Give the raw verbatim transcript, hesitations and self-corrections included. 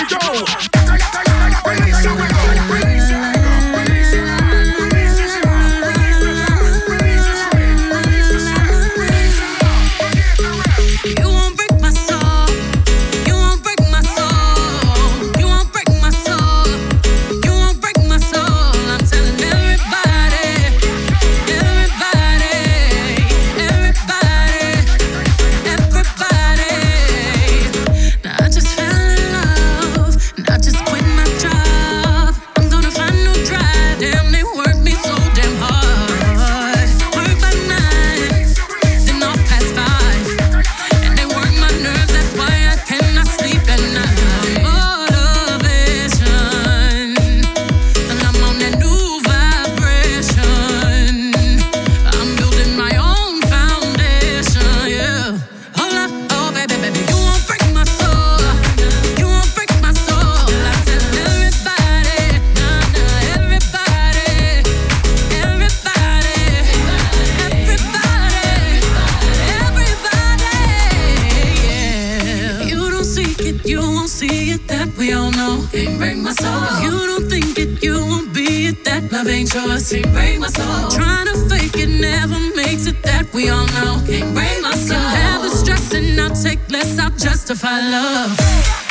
Can't break my soul. If you don't think it, you won't be it. That love ain't yours. Can't break my soul. Trying to fake it never makes it. That we all know. Can't break my soul. Can have the stress and I'll take less. I'll justify love.